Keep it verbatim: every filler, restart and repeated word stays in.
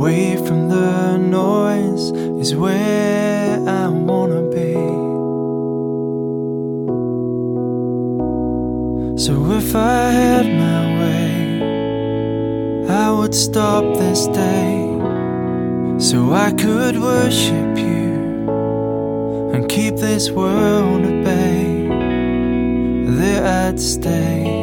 away from the noise is where I wanna be. So if I had my way, I would stop this day, so I could worship you and keep this world at bay. There I'd stay.